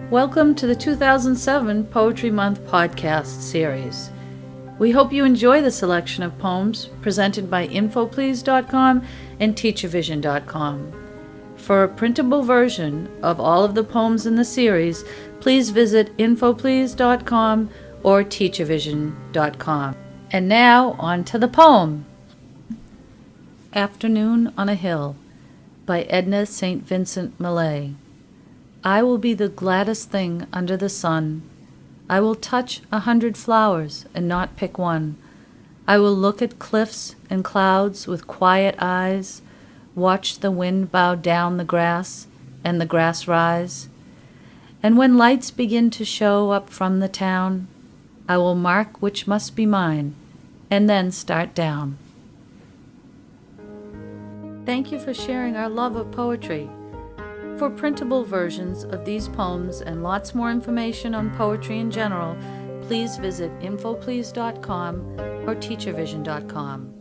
Welcome to the 2007 Poetry Month podcast series. We hope you enjoy the selection of poems presented by infoplease.com and teachervision.com. For a printable version of all of the poems in the series, please visit infoplease.com or teachervision.com. And now, on to the poem. Afternoon on a Hill by Edna St. Vincent Millay. I will be the gladdest thing under the sun. I will touch 100 flowers and not pick one. I will look at cliffs and clouds with quiet eyes, watch the wind bow down the grass and the grass rise. And when lights begin to show up from the town, I will mark which must be mine and then start down. Thank you for sharing our love of poetry. For printable versions of these poems and lots more information on poetry in general, please visit infoplease.com or teachervision.com.